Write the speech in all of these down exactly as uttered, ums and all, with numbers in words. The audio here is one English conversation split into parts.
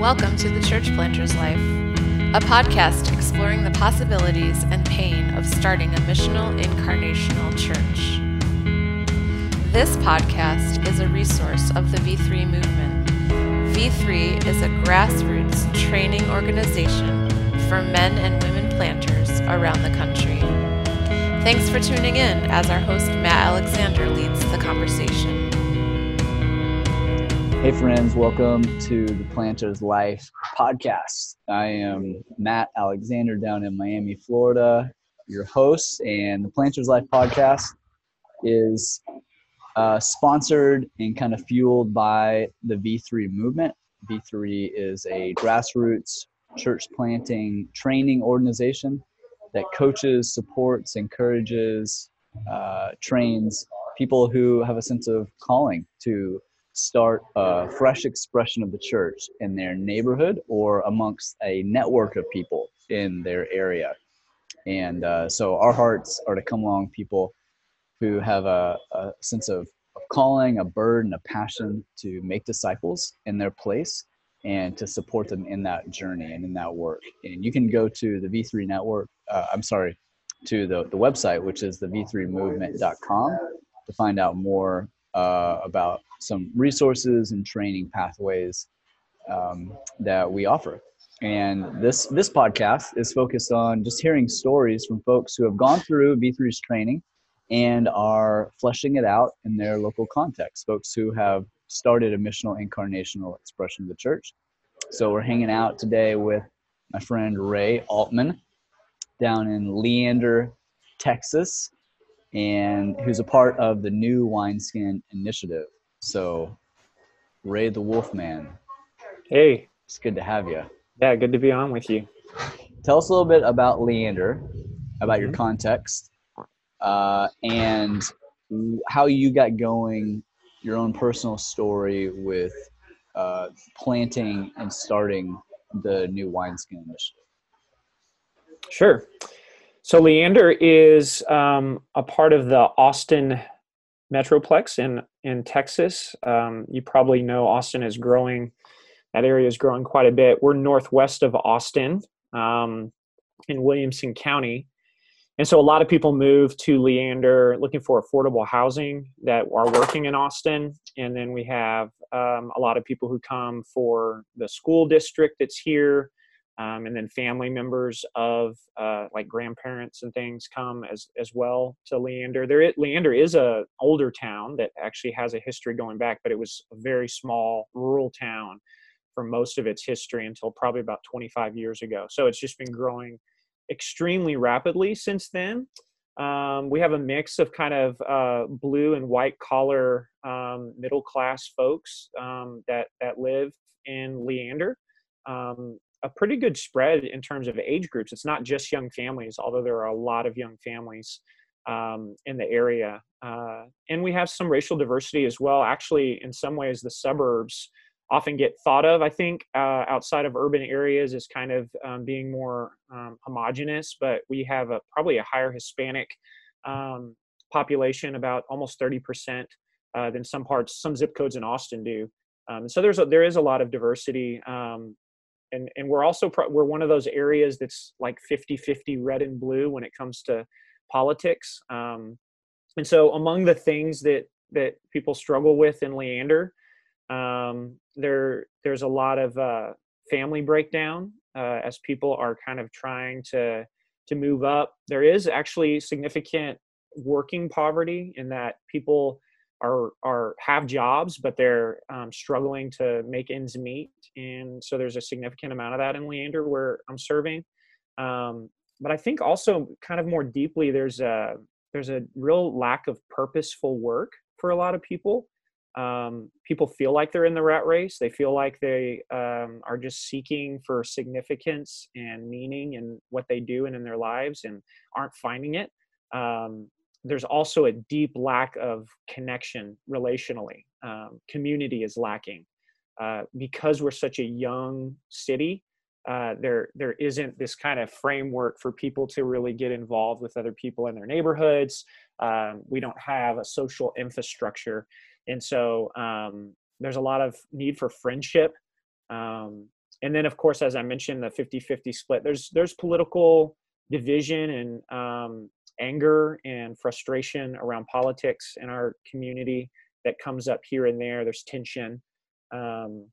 Welcome to The Church Planter's Life, a podcast exploring the possibilities and pain of starting a missional incarnational church. This podcast is a resource of the V three movement. V three is a grassroots training organization for men and women planters around the country. Thanks for tuning in as our host Matt Alexander leads the conversation. Hey friends, welcome to the Planter's Life podcast. I am Matt Alexander down in Miami, Florida, your host, and the Planter's Life podcast is uh, sponsored and kind of fueled by the V three movement. V three is a grassroots church planting training organization that coaches, supports, encourages, uh, trains people who have a sense of calling to start a fresh expression of the church in their neighborhood or amongst a network of people in their area. And uh, so our hearts are to come along people who have a, a sense of, of calling, a burden, a passion to make disciples in their place and to support them in that journey and in that work. And you can go to the V three network, uh, I'm sorry, to the, the website, which is the v three movement dot com, to find out more uh, about some resources and training pathways um, that we offer. And this this podcast is focused on just hearing stories from folks who have gone through V three's training and are fleshing it out in their local context, folks who have started a missional incarnational expression of the church. So we're hanging out today with my friend Ray Altman down in Leander, Texas, and who's a part of the New Wineskin Initiative. So, Ray the Wolfman. Hey. It's good to have you. Yeah, good to be on with you. Tell us a little bit about Leander, about mm-hmm. your context, uh, and how you got going, your own personal story with uh, planting and starting the New Wineskin Initiative. Sure. So Leander is um, a part of the Austin Metroplex in, in Texas. Um, you probably know Austin is growing. That area is growing quite a bit. We're northwest of Austin um, in Williamson County. And so a lot of people move to Leander looking for affordable housing that are working in Austin. And then we have um, a lot of people who come for the school district that's here. Um, and then family members of uh, like grandparents and things come as as well to Leander. There, is, Leander is a older town that actually has a history going back, but it was a very small rural town for most of its history until probably about twenty-five years ago. So it's just been growing extremely rapidly since then. Um, we have a mix of kind of uh, blue and white collar um, middle class folks um, that that live in Leander. Um, a pretty good spread in terms of age groups. It's not just young families, although there are a lot of young families um, in the area. Uh, and we have some racial diversity as well. Actually, in some ways, the suburbs often get thought of, I think, uh, outside of urban areas as kind of um, being more um, homogenous, but we have a, probably a higher Hispanic um, population, about almost thirty percent uh, than some parts, some zip codes in Austin do. Um, so there's a, there is a lot of diversity. Um, And and we're also, pro- we're one of those areas that's like fifty-fifty red and blue when it comes to politics. Um, and so among the things that, that people struggle with in Leander, um, there there's a lot of uh, family breakdown uh, as people are kind of trying to, to move up. There is actually significant working poverty in that people are are have jobs, but they're um, struggling to make ends meet. And so there's a significant amount of that in Leander where I'm serving. Um, but I think also kind of more deeply, there's a, there's a real lack of purposeful work for a lot of people. Um, people feel like they're in the rat race. They feel like they um, are just seeking for significance and meaning in what they do and in their lives and aren't finding it. Um, There's also a deep lack of connection relationally. Um, community is lacking. Uh, because we're such a young city, uh, there there isn't this kind of framework for people to really get involved with other people in their neighborhoods. Um, we don't have a social infrastructure. And so um, there's a lot of need for friendship. Um, and then, of course, as I mentioned, the fifty-fifty split. There's there's political division and um, anger and frustration around politics in our community that comes up here and there. There's tension. Um,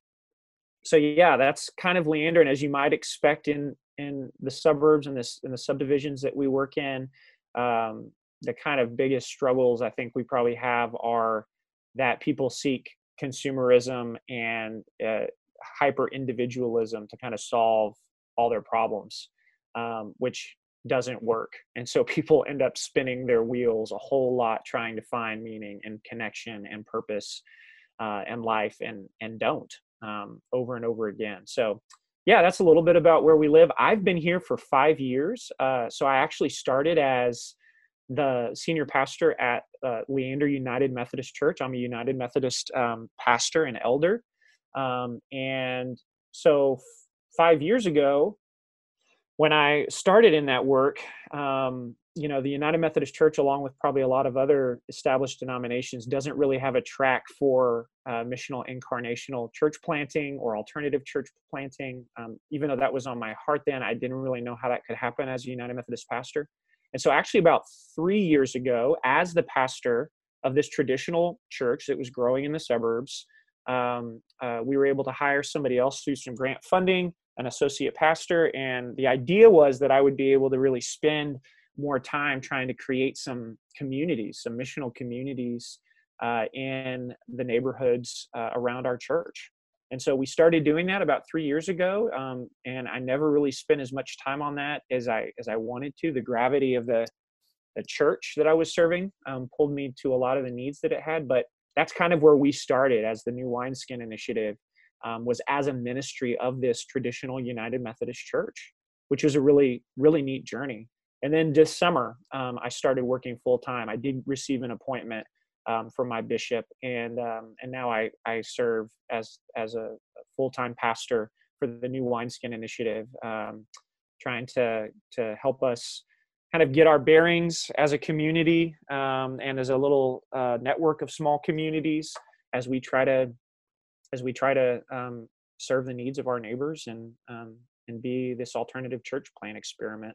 so yeah, that's kind of Leander. And as you might expect in in the suburbs and this in the subdivisions that we work in, um, the kind of biggest struggles I think we probably have are that people seek consumerism and uh, hyper individualism to kind of solve all their problems, um, which doesn't work. And so people end up spinning their wheels a whole lot trying to find meaning and connection and purpose uh, and life, and and don't um, over and over again. So yeah, that's a little bit about where we live. I've been here for five years. Uh, so I actually started as the senior pastor at uh, Leander United Methodist Church. I'm a United Methodist um, pastor and elder. Um, and so f- five years ago, when I started in that work, um, you know, the United Methodist Church, along with probably a lot of other established denominations, doesn't really have a track for uh, missional incarnational church planting or alternative church planting. Um, even though that was on my heart then, I didn't really know how that could happen as a United Methodist pastor. And so actually about three years ago, as the pastor of this traditional church that was growing in the suburbs, um, uh, we were able to hire somebody else through some grant funding, an associate pastor. And the idea was that I would be able to really spend more time trying to create some communities, some missional communities uh, in the neighborhoods uh, around our church. And so we started doing that about three years ago. Um, and I never really spent as much time on that as I as I wanted to. The gravity of the, the church that I was serving um, pulled me to a lot of the needs that it had. But that's kind of where we started as the New Wineskin Initiative, um, was as a ministry of this traditional United Methodist Church, which was a really, really neat journey. And then this summer, um, I started working full time. I did receive an appointment um, from my bishop, and um, and now I I serve as as a full time pastor for the New Wineskin Initiative, um, trying to to help us kind of get our bearings as a community um, and as a little uh, network of small communities as we try to as we try to um, serve the needs of our neighbors and um, and be this alternative church plant experiment.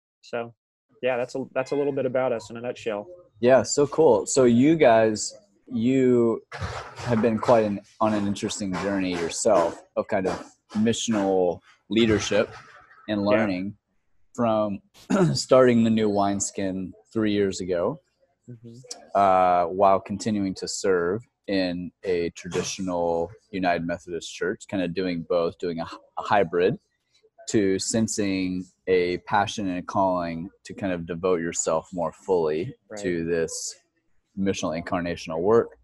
So yeah, that's a that's a little bit about us in a nutshell. Yeah, so cool. So you guys, you have been quite an, on an interesting journey yourself of kind of missional leadership and learning yeah. from starting the New Wineskin three years ago, mm-hmm. uh, while continuing to serve in a traditional United Methodist Church, kind of doing both, doing a, a hybrid, to sensing a passion and a calling to kind of devote yourself more fully right. to this missional incarnational work.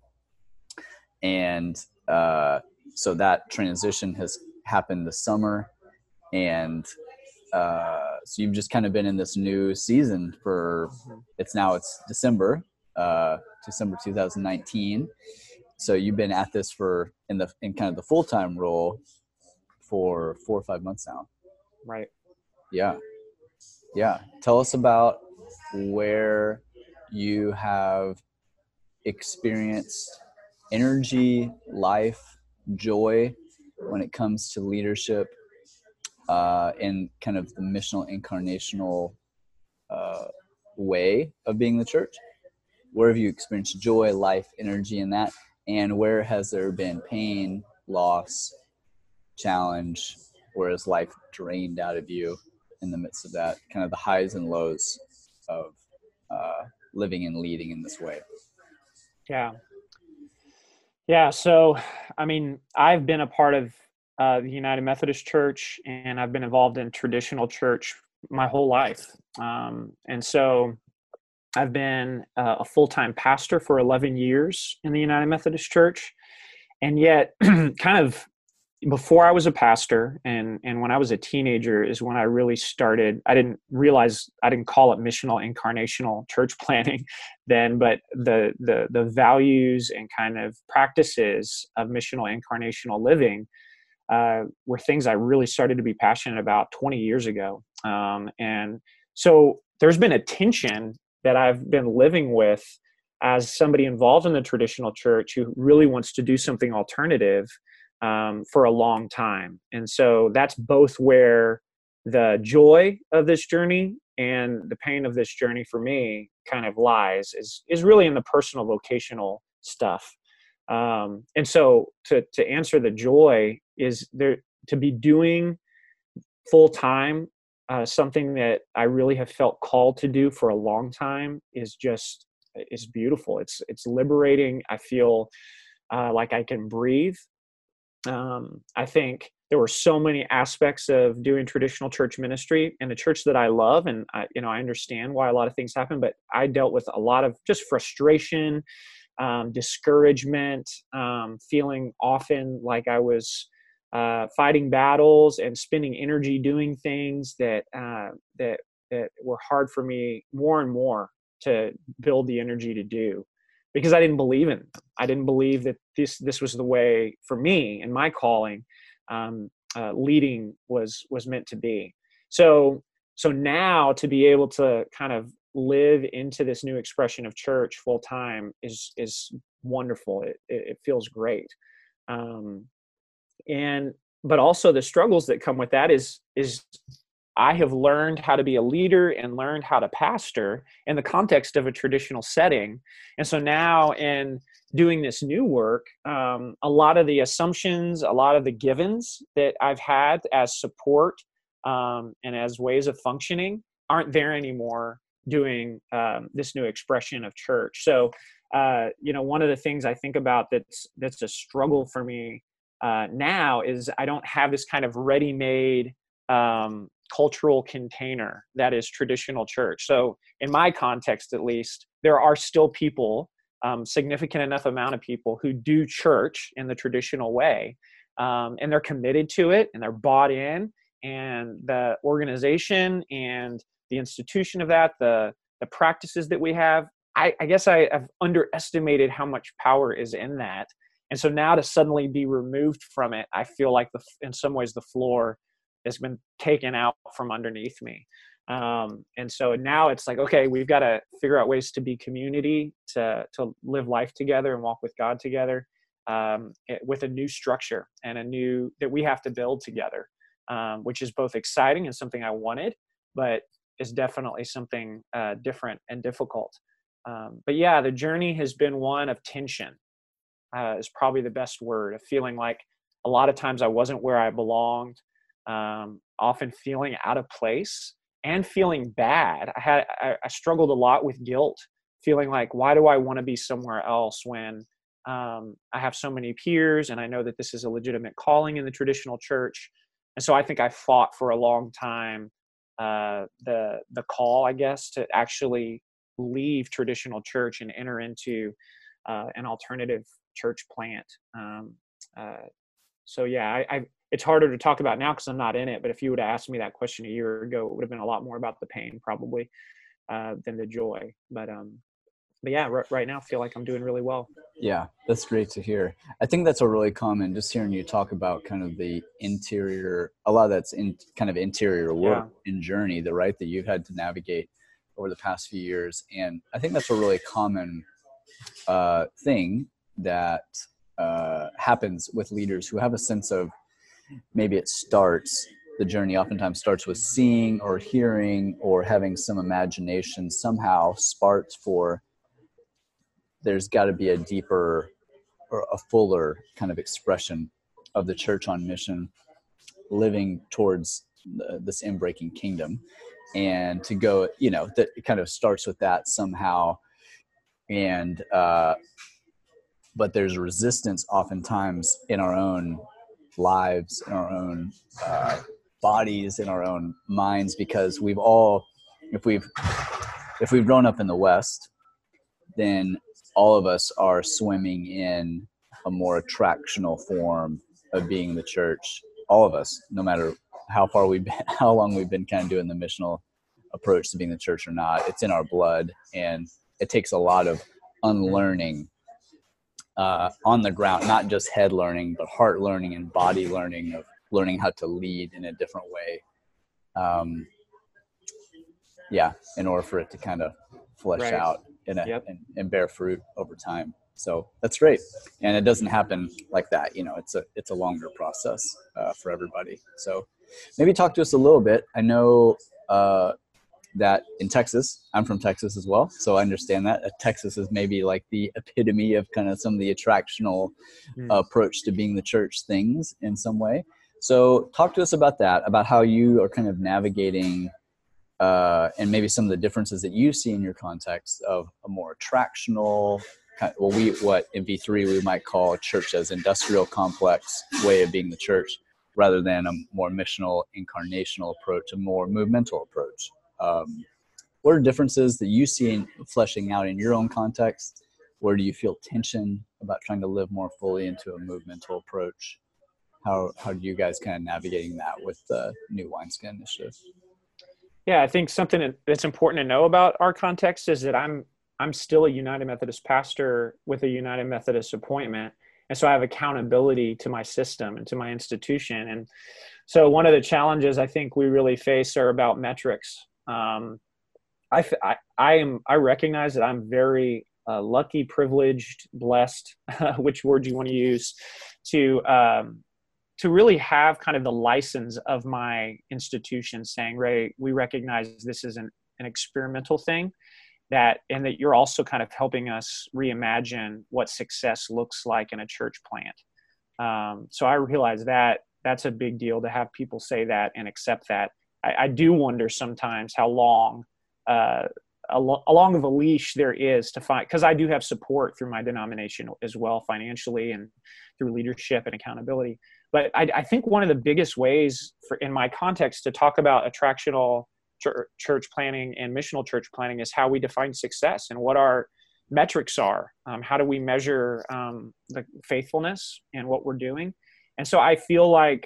And uh, so that transition has happened this summer. And uh, so you've just kind of been in this new season for, mm-hmm. it's now it's December, uh, December two thousand nineteen. So you've been at this for, in the in kind of the full-time role for four or five months now. Right. Yeah. Yeah. Tell us about where you have experienced energy, life, joy when it comes to leadership uh, in kind of the missional incarnational uh, way of being the church. Where have you experienced joy, life, energy in that? And where has there been pain, loss, challenge? Where has life drained out of you in the midst of that, kind of the highs and lows of uh, living and leading in this way? Yeah. Yeah. So, I mean, I've been a part of uh, the United Methodist Church, and I've been involved in traditional church my whole life. Um, and so I've been uh, a full-time pastor for eleven years in the United Methodist Church. And yet kind of before I was a pastor and, and when I was a teenager is when I really started, I didn't realize, I didn't call it missional incarnational church planting then, but the, the, the values and kind of practices of missional incarnational living uh, were things I really started to be passionate about twenty years ago. Um, and so there's been a tension that I've been living with as somebody involved in the traditional church who really wants to do something alternative. um, for a long time. And so that's both where the joy of this journey and the pain of this journey for me kind of lies, is, is really in the personal vocational stuff. Um, and so to, to answer the joy is there to be doing full time, uh, something that I really have felt called to do for a long time is just, is beautiful. It's, it's liberating. I feel uh, like I can breathe. Um, I think there were so many aspects of doing traditional church ministry in the church that I love. And I, you know, I understand why a lot of things happen, but I dealt with a lot of just frustration, um, discouragement, um, feeling often like I was uh, fighting battles and spending energy doing things that, uh, that, that were hard for me more and more to build the energy to do, because I didn't believe in them. I didn't believe that this, this was the way for me and my calling, um, uh, leading was, was meant to be. So, so now to be able to kind of live into this new expression of church full time is, is wonderful. It, it, it feels great. Um, and, but also the struggles that come with that is, is I have learned how to be a leader and learned how to pastor in the context of a traditional setting. And so now in doing this new work, um, a lot of the assumptions, a lot of the givens that I've had as support um, and as ways of functioning aren't there anymore doing um, this new expression of church. So, uh, you know, one of the things I think about that's, that's a struggle for me uh, now is I don't have this kind of ready-made um, cultural container that is traditional church. So in my context, at least, there are still people, um, significant enough amount of people who do church in the traditional way. Um, and they're committed to it and they're bought in, and the organization and the institution of that, the, the practices that we have, I, I guess I have underestimated how much power is in that. And so now to suddenly be removed from it, I feel like the, in some ways the floor has been taken out from underneath me. Um, and so now it's like, okay, we've got to figure out ways to be community, to, to live life together and walk with God together, um, with a new structure and a new, that we have to build together, um, which is both exciting and something I wanted, but is definitely something uh, different and difficult. Um, but yeah, the journey has been one of tension, uh, is probably the best word, of feeling like a lot of times I wasn't where I belonged. Um, often feeling out of place and feeling bad. I had, I, I struggled a lot with guilt, feeling like, why do I want to be somewhere else when um, I have so many peers and I know that this is a legitimate calling in the traditional church. And so I think I fought for a long time uh, the the call, I guess, to actually leave traditional church and enter into uh, an alternative church plant. Um, uh, so yeah, I, I it's harder to talk about now because I'm not in it. But if you would have asked me that question a year ago, it would have been a lot more about the pain probably uh, than the joy. But um, but yeah, r- right now I feel like I'm doing really well. Yeah, that's great to hear. I think that's a really common, just hearing you talk about kind of the interior, a lot of that's in kind of interior work Yeah. and journey, the right that you've had to navigate over the past few years. And I think that's a really common uh, thing that uh, happens with leaders who have a sense of, maybe it starts, the journey oftentimes starts with seeing or hearing or having some imagination somehow sparked for, there's got to be a deeper or a fuller kind of expression of the church on mission, living towards the, this inbreaking kingdom. And to go, you know, that it kind of starts with that somehow. And, uh, but there's resistance oftentimes in our own lives, in our own uh, bodies, in our own minds, because we've all, if we've, if we've grown up in the West, then all of us are swimming in a more attractional form of being the church. All of us, no matter how far we've been, how long we've been kind of doing the missional approach to being the church or not, it's in our blood. And it takes a lot of unlearning uh, on the ground, not just head learning, but heart learning and body learning, of learning how to lead in a different way. Um, yeah, in order for it to kind of flesh Right. out in a, Yep. and, and bear fruit over time. So that's great. And it doesn't happen like that. You know, it's a, it's a longer process uh, for everybody. So maybe talk to us a little bit. I know uh, that in Texas, I'm from Texas as well, so I understand that. Uh, Texas is maybe like the epitome of kind of some of the attractional Mm. uh, approach to being the church things in some way. So talk to us about that, about how you are kind of navigating uh, and maybe some of the differences that you see in your context of a more attractional, kind of, well, we what in V three we might call church as industrial complex way of being the church, rather than a more missional, incarnational approach, a more movemental approach. Um, what are differences that you see in fleshing out in your own context? Where do you feel tension about trying to live more fully into a movemental approach? How how do you guys kind of navigating that with the New Wineskin Initiative? Yeah, I think something that's important to know about our context is that I'm I'm still a United Methodist pastor with a United Methodist appointment. And so I have accountability to my system and to my institution. And so one of the challenges I think we really face are about metrics. Um, I, I, I am I recognize that I'm very uh, lucky, privileged, blessed, which word you want to use, to um, to really have kind of the license of my institution saying, Ray, we recognize this is an, an experimental thing, that and that you're also kind of helping us reimagine what success looks like in a church plant. Um, so I realize that that's a big deal to have people say that and accept that. I, I do wonder sometimes how long uh, al- along of a leash there is to find, because I do have support through my denomination as well, financially and through leadership and accountability. But I, I think one of the biggest ways for in my context to talk about attractional church planning and missional church planning is how we define success and what our metrics are. Um, how do we measure um, the faithfulness in what we're doing? And so I feel like,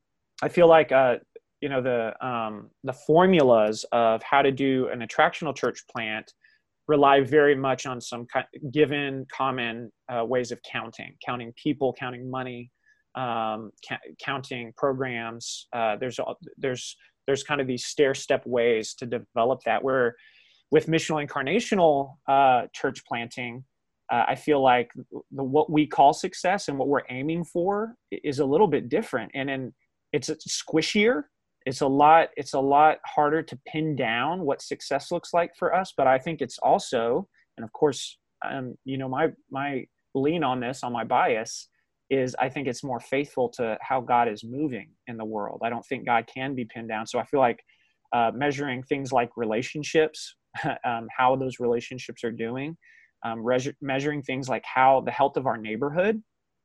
I feel like, uh, you know, the um, the formulas of how to do an attractional church plant rely very much on some kind given common uh, ways of counting, counting people, counting money, um, ca- counting programs. Uh, there's there's there's kind of these stair-step ways to develop that, where with missional incarnational uh, church planting, uh, I feel like the, what we call success and what we're aiming for is a little bit different. And then it's, it's squishier. It's a lot, it's a lot harder to pin down what success looks like for us. But I think it's also, and of course, um, you know, my, my lean on this, on my bias, is I think it's more faithful to how God is moving in the world. I don't think God can be pinned down. So I feel like uh, measuring things like relationships, um, how those relationships are doing, um, res- measuring things like how the health of our neighborhood,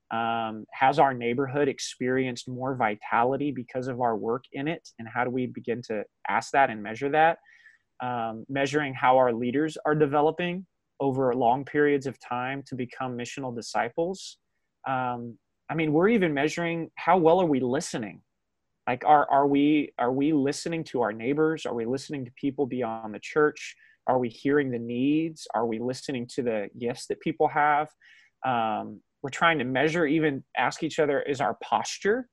um, has our neighborhood experienced more vitality because of our work in it? And how do we begin to ask that and measure that? Um, measuring how our leaders are developing over long periods of time to become missional disciples. Um, I mean, we're even measuring how well are we listening? Like, are, are we, are we listening to our neighbors? Are we listening to people beyond the church? Are we hearing the needs? Are we listening to the gifts that people have? Um, we're trying to measure, even ask each other, is our posture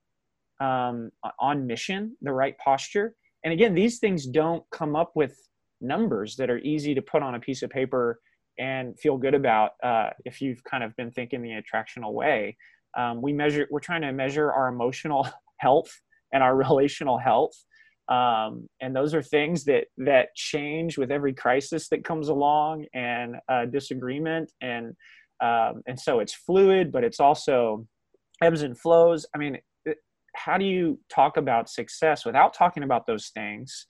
um, on mission the right posture? And again, these things don't come up with numbers that are easy to put on a piece of paper and feel good about uh, if you've kind of been thinking the attractional way. Um, we measure, we're trying to measure our emotional health and our relational health. Um, and those are things that, that change with every crisis that comes along, and uh, disagreement. And, um, and so it's fluid, but it's also ebbs and flows. I mean, it, how do you talk about success without talking about those things?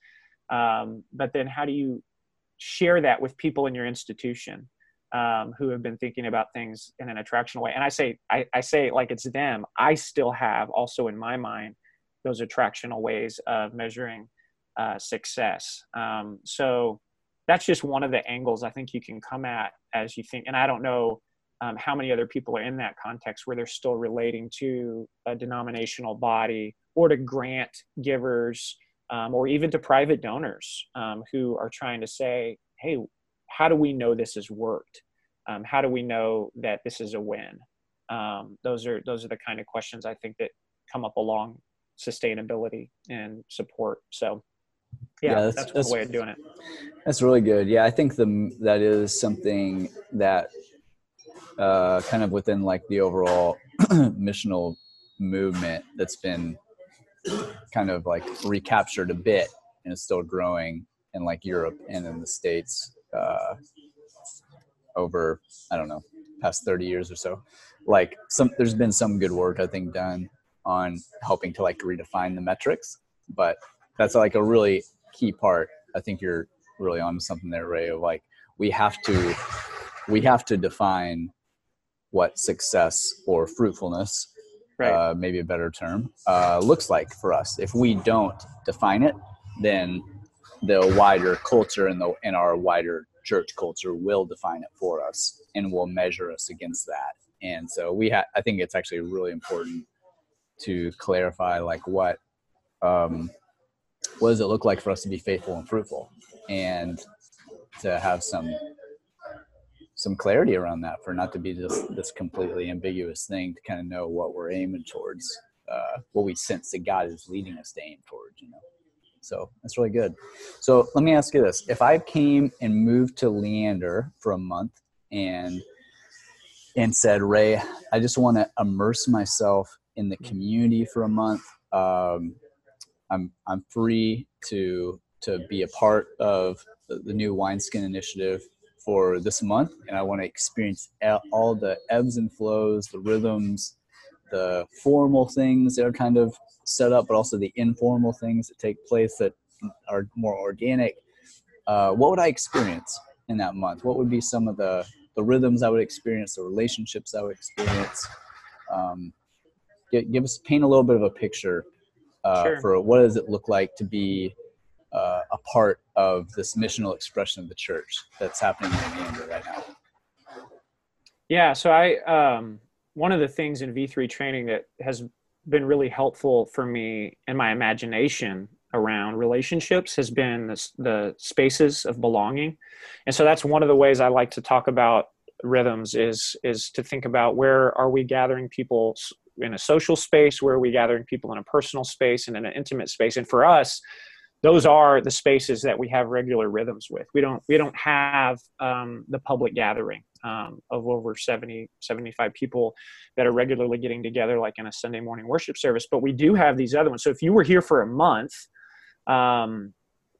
Um, but then how do you share that with people in your institution um, who have been thinking about things in an attractional way? And I say, I, I say it like it's them. I still have also in my mind those attractional ways of measuring uh, success. Um, so that's just one of the angles I think you can come at as you think. And I don't know um, how many other people are in that context where they're still relating to a denominational body or to grant givers, Um, or even to private donors um, who are trying to say, hey, how do we know this has worked? Um, how do we know that this is a win? Um, those are those are the kind of questions I think that come up along sustainability and support. So yeah, yeah that's, that's one that's way of doing it. That's really good. Yeah, I think the that is something that uh, kind of within like the overall missional movement that's been kind of like recaptured a bit and is still growing in like Europe and in the States uh, over, I don't know, past thirty years or so. Like some, there's been some good work I think done on helping to like redefine the metrics, but that's like a really key part. I think you're really on something there, Ray, of like, we have to, we have to define what success or fruitfulness, right. uh, maybe a better term, uh, looks like for us. If we don't define it, then the wider culture and the, in our wider church culture will define it for us and will measure us against that. And so we ha- I think it's actually really important to clarify like what, um, what does it look like for us to be faithful and fruitful, and to have some, some clarity around that, for not to be just this completely ambiguous thing, to kind of know what we're aiming towards, uh, what we sense that God is leading us to aim towards, you know? So that's really good. So let me ask you this. If I came and moved to Leander for a month and and said, Ray, I just want to immerse myself in the community for a month. Um, I'm I'm free to to be a part of the, the new Wineskin initiative for this month, and I want to experience all the ebbs and flows, the rhythms, the formal things that are kind of set up, but also the informal things that take place that are more organic. Uh, what would I experience in that month? What would be some of the, the rhythms I would experience, the relationships I would experience? Um, give, give us, paint a little bit of a picture uh, sure. for what does it look like to be uh, a part of this missional expression of the church that's happening in Leander right now. Yeah, so I um, one of the things in V three training that has been really helpful for me in my imagination around relationships has been the, the spaces of belonging. And so that's one of the ways I like to talk about rhythms is, is to think about where are we gathering people in a social space, where are we gathering people in a personal space and in an intimate space. And for us, those are the spaces that we have regular rhythms with. We don't, we don't have um, the public gathering um, of over seventy, seventy-five people that are regularly getting together like in a Sunday morning worship service, but we do have these other ones. So if you were here for a month, um,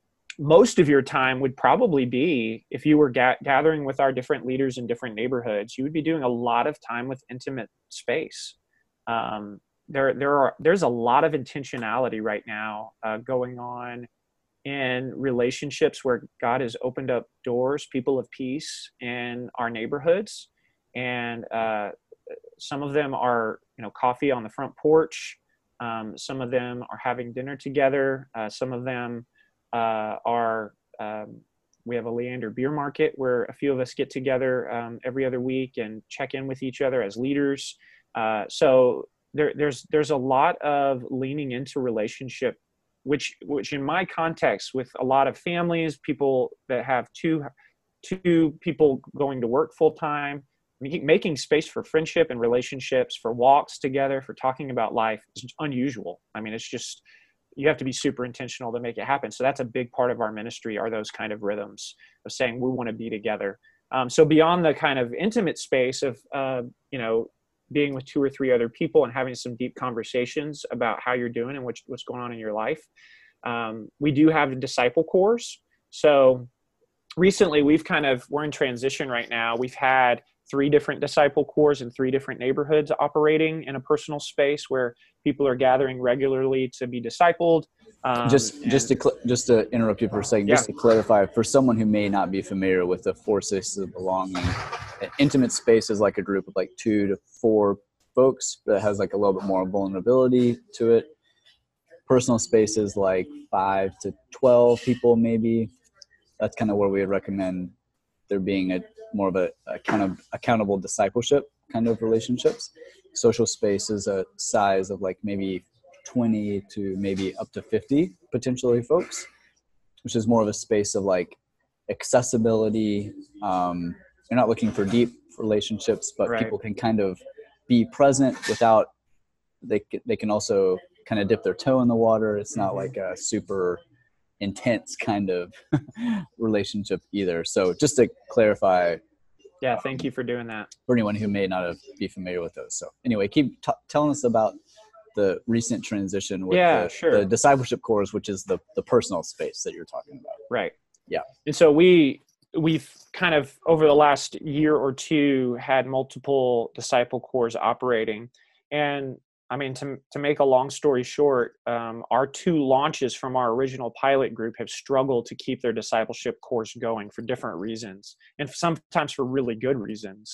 most of your time would probably be, if you were ga- gathering with our different leaders in different neighborhoods, you would be doing a lot of time with intimate space. Um, There, there are, there's a lot of intentionality right now uh, going on in relationships where God has opened up doors, people of peace in our neighborhoods. And uh, some of them are, you know, coffee on the front porch. Um, some of them are having dinner together. Uh, some of them uh, are, um, we have a Leander beer market where a few of us get together um, every other week and check in with each other as leaders. Uh, so There, there's there's a lot of leaning into relationship, which which in my context with a lot of families, people that have two two people going to work full time, making space for friendship and relationships, for walks together, for talking about life is unusual. I mean, it's just, you have to be super intentional to make it happen. So that's a big part of our ministry, are those kind of rhythms of saying we want to be together. Um, so beyond the kind of intimate space of uh, you know. being with two or three other people and having some deep conversations about how you're doing and what's, what's going on in your life. Um, we do have the disciple cores. So recently we've kind of, we're in transition right now. We've had three different disciple cores in three different neighborhoods operating in a personal space where people are gathering regularly to be discipled. Um, just, and, just to, cl- just to interrupt you for a second, yeah. just to clarify for someone who may not be familiar with the four spaces of belonging, an intimate space is like a group of like two to four folks that has like a little bit more vulnerability to it. Personal space is like five to twelve people, maybe. That's kind of where we would recommend there being a more of a, a kind of accountable discipleship kind of relationships. Social space is a size of like maybe twenty to maybe up to fifty potentially folks, which is more of a space of like accessibility. Um, you're not looking for deep relationships, but right. people can kind of be present without, they, they can also kind of dip their toe in the water. It's not like a super intense kind of relationship either. So just to clarify Yeah, thank you for doing that. For anyone who may not have, be familiar with those. So anyway, keep t- telling us about the recent transition with yeah, the, sure. the discipleship course, which is the, the personal space that you're talking about. Right. Yeah. And so we, we've kind of over the last year or two had multiple disciple cores operating. And I mean, to, to make a long story short, um, our two launches from our original pilot group have struggled to keep their discipleship course going for different reasons, and sometimes for really good reasons.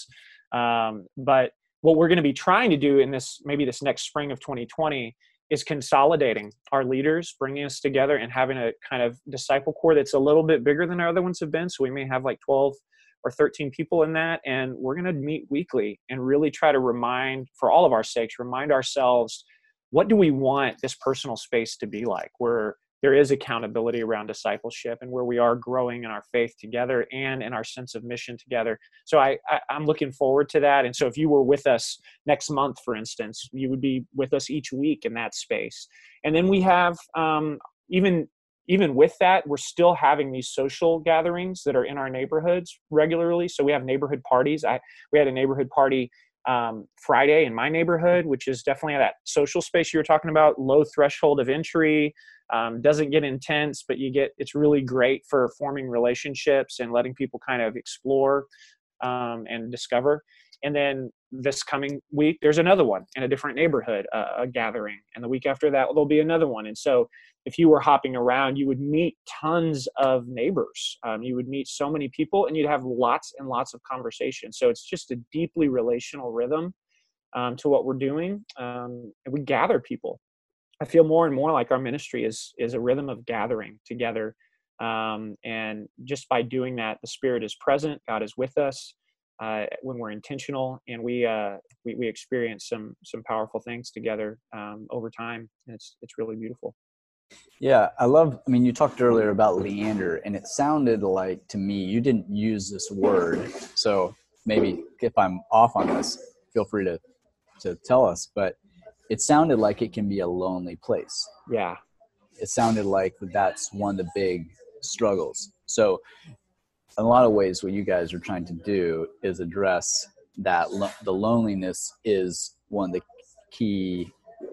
Um, but what we're going to be trying to do in this, maybe this next spring of twenty twenty, is consolidating our leaders, bringing us together and having a kind of disciple core that's a little bit bigger than our other ones have been. So we may have like twelve or thirteen people in that. And we're going to meet weekly and really try to remind, for all of our sakes, remind ourselves, what do we want this personal space to be like, where there is accountability around discipleship and where we are growing in our faith together and in our sense of mission together. So I, I, I'm looking forward to that. And so if you were with us next month, for instance, you would be with us each week in that space. And then we have, um, even, even with that, we're still having these social gatherings that are in our neighborhoods regularly. So we have neighborhood parties. I, we had a neighborhood party um, Friday in my neighborhood, which is definitely that social space you were talking about, low threshold of entry. Um, doesn't get intense, but you get, it's really great for forming relationships and letting people kind of explore um, and discover. And then this coming week, there's another one in a different neighborhood, uh, a gathering. And the week after that, there'll be another one. And so if you were hopping around, you would meet tons of neighbors. Um, you would meet so many people and you'd have lots and lots of conversations. So it's just a deeply relational rhythm um, to what we're doing. Um, and we gather people. I feel more and more like our ministry is is a rhythm of gathering together. Um, and just by doing that, the Spirit is present. God is with us uh, when we're intentional, and we, uh, we we experience some some powerful things together um, over time. And it's it's really beautiful. Yeah, I love, I mean, you talked earlier about Leander, and it sounded like to me, you didn't use this word. So maybe if I'm off on this, feel free to, to tell us. But it sounded like it can be a lonely place. Yeah. It sounded like that's one of the big struggles. So in a lot of ways, what you guys are trying to do is address that lo- the loneliness is one of the key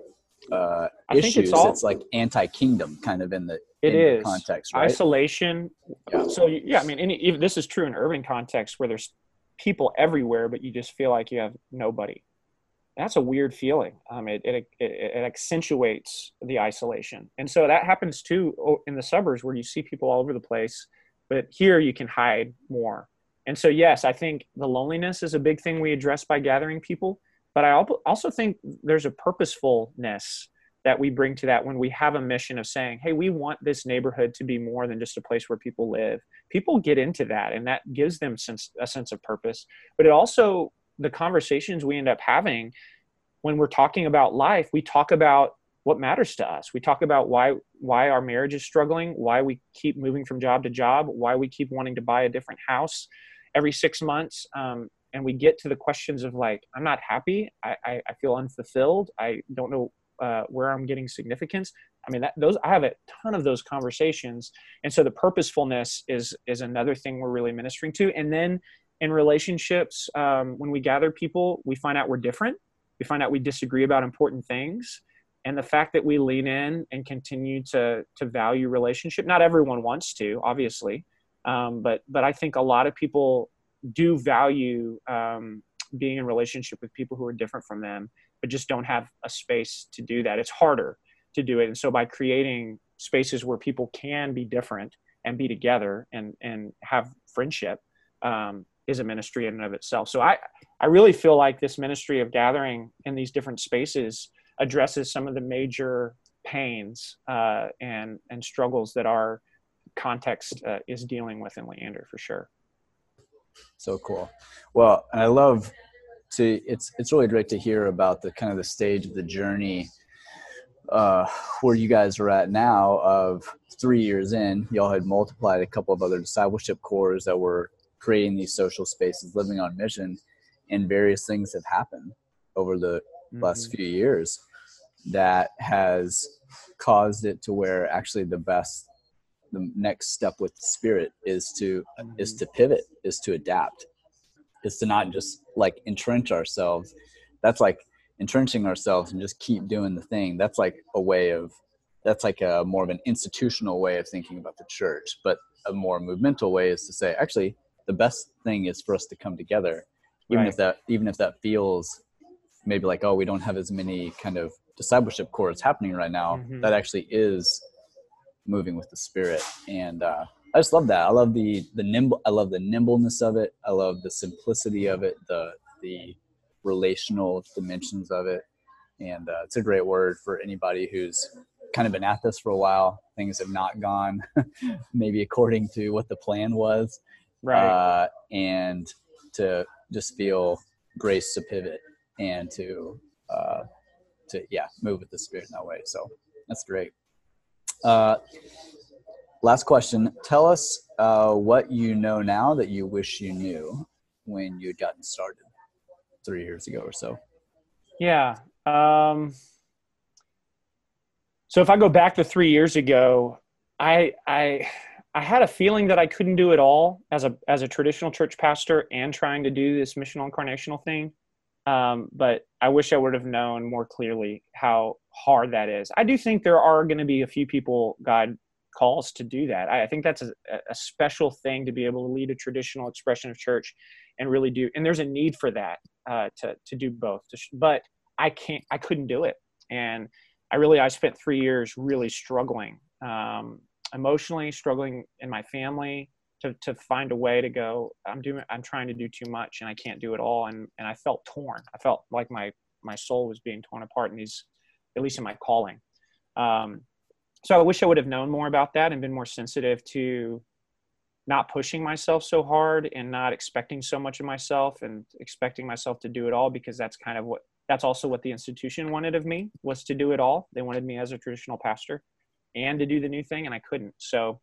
uh, I issues. think it's, all, it's like anti-kingdom kind of in the, it in is. the context, right? Isolation. Yeah. So yeah, I mean, any, even, this is true in urban context where there's people everywhere, but you just feel like you have nobody. That's a weird feeling. Um, it, it, it, it accentuates the isolation. And so that happens too in the suburbs where you see people all over the place, but here you can hide more. And so, yes, I think the loneliness is a big thing we address by gathering people, but I also think there's a purposefulness that we bring to that when we have a mission of saying, hey, we want this neighborhood to be more than just a place where people live. People get into that, and that gives them sense, a sense of purpose. But it also, the conversations we end up having when we're talking about life, we talk about what matters to us. We talk about why why our marriage is struggling, why we keep moving from job to job, why we keep wanting to buy a different house every six months. Um, and we get to the questions of like, I'm not happy. I, I, I feel unfulfilled. I don't know uh, where I'm getting significance. I mean, that, those I have a ton of those conversations. And so the purposefulness is is another thing we're really ministering to. And then in relationships, um, when we gather people, we find out we're different. We find out we disagree about important things. And the fact that we lean in and continue to to value relationship, not everyone wants to, obviously, um, but but I think a lot of people do value um, being in relationship with people who are different from them, but just don't have a space to do that. It's harder to do it. And so by creating spaces where people can be different and be together and and have friendship, um, is a ministry in and of itself. So I, I really feel like this ministry of gathering in these different spaces addresses some of the major pains uh, and, and struggles that our context uh, is dealing with in Leander, for sure. So cool. Well, and I love to, it's, it's really great to hear about the kind of the stage of the journey uh, where you guys are at now of three years in. Y'all had multiplied a couple of other discipleship cores that were creating these social spaces, living on mission, and various things have happened over the mm-hmm. last few years that has caused it to where actually the best, the next step with the Spirit is to, mm-hmm. is to pivot, is to adapt. is to not just like entrench ourselves. That's like entrenching ourselves and just keep doing the thing. That's like a way of, that's like a more of an institutional way of thinking about the church. But a more movemental way is to say, actually, the best thing is for us to come together, even Right. if that, even if that feels maybe like, oh, we don't have as many kind of discipleship chords happening right now. Mm-hmm. That actually is moving with the Spirit. And uh, I just love that. I love the the nimble. I love the nimbleness of it. I love the simplicity of it. The the relational dimensions of it. And uh, it's a great word for anybody who's kind of been at this for a while. Things have not gone maybe according to what the plan was. Right. Uh, and to just feel grace to pivot and to, uh, to yeah, move with the Spirit in that way. So that's great. Uh, last question. Tell us uh, what you know now that you wish you knew when you had gotten started three years ago or so. Yeah. Um, so if I go back to three years ago, I, I, I had a feeling that I couldn't do it all as a, as a traditional church pastor and trying to do this missional incarnational thing. Um, but I wish I would have known more clearly how hard that is. I do think there are going to be a few people God calls to do that. I, I think that's a, a special thing to be able to lead a traditional expression of church and really do. And there's a need for that, uh, to, to do both, to sh- but I can't, I couldn't do it. And I really, I spent three years really struggling, um, emotionally struggling in my family to, to find a way to go, I'm doing, I'm trying to do too much and I can't do it all. And, and I felt torn. I felt like my, my soul was being torn apart in these, at least in my calling. Um, so I wish I would have known more about that and been more sensitive to not pushing myself so hard and not expecting so much of myself and expecting myself to do it all, because that's kind of what, that's also what the institution wanted of me, was to do it all. They wanted me as a traditional pastor and to do the new thing, and I couldn't. So,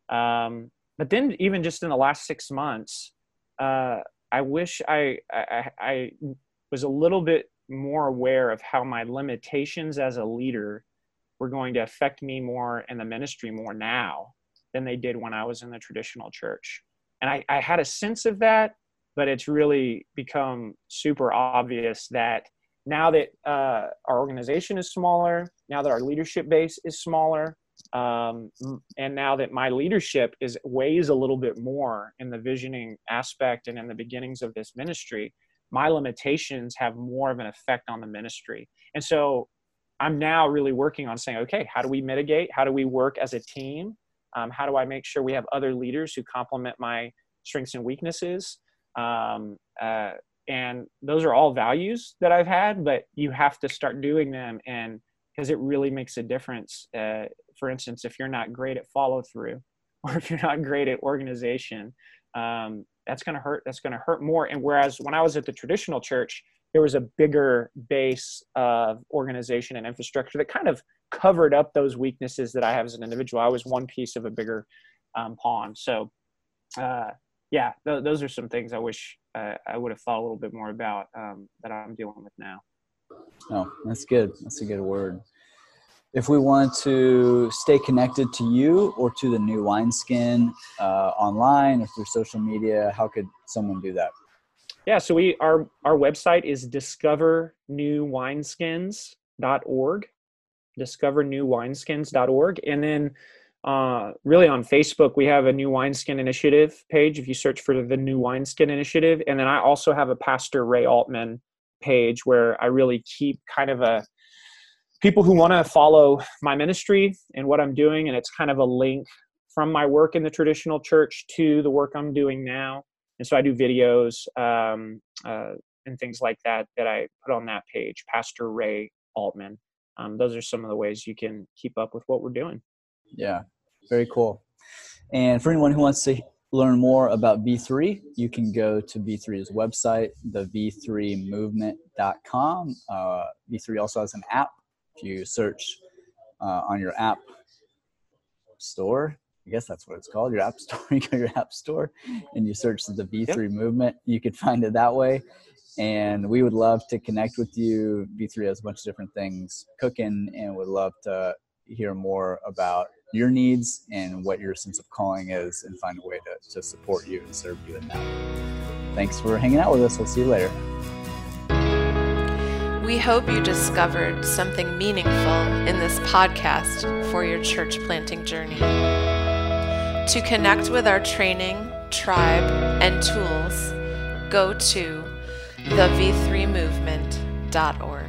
um, but then even just in the last six months, uh, I wish I, I, I was a little bit more aware of how my limitations as a leader were going to affect me more in the ministry more now than they did when I was in the traditional church. And I, I had a sense of that, but it's really become super obvious that now that uh, our organization is smaller, now that our leadership base is smaller, um, and now that my leadership is weighs a little bit more in the visioning aspect and in the beginnings of this ministry, my limitations have more of an effect on the ministry. And so I'm now really working on saying, okay, how do we mitigate? How do we work as a team? Um, how do I make sure we have other leaders who complement my strengths and weaknesses? Um, uh, and those are all values that I've had, but you have to start doing them, and because it really makes a difference. Uh, for instance, if you're not great at follow through, or if you're not great at organization, um, that's going to hurt. That's going to hurt more. And whereas when I was at the traditional church, there was a bigger base of organization and infrastructure that kind of covered up those weaknesses that I have as an individual. I was one piece of a bigger um, pond. So, uh, yeah, th- those are some things I wish uh, I would have thought a little bit more about um, that I'm dealing with now. Oh, that's good. That's a good word. If we want to stay connected to you or to the New Wineskin uh, online or through social media, how could someone do that? Yeah, so we our our website is discover new wineskins dot org, discover new wineskins dot org, and then uh, really on Facebook we have a New Wineskin Initiative page. If you search for the New Wineskin Initiative, and then I also have a Pastor Ray Altman page where I really keep kind of a people who want to follow my ministry and what I'm doing, and it's kind of a link from my work in the traditional church to the work I'm doing now. And so I do videos um, uh, and things like that that I put on that page, Pastor Ray Altman. Um, those are some of the ways you can keep up with what we're doing. Yeah, very cool. And for anyone who wants to learn more about V three, you can go to V three's website, the v three movement dot com. Uh, V three also has an app. If you search uh, on your app store, I guess that's what it's called, your app store. You go to your app store and you search the V three yep. movement. You could find it that way. And we would love to connect with you. V three has a bunch of different things cooking, and would love to hear more about your needs and what your sense of calling is, and find a way to, to support you and serve you in that. thanks for hanging out with us. We'll see you later. We hope you discovered something meaningful in this podcast for your church planting journey. To connect with our training, tribe, and tools, go to the v three movement dot org.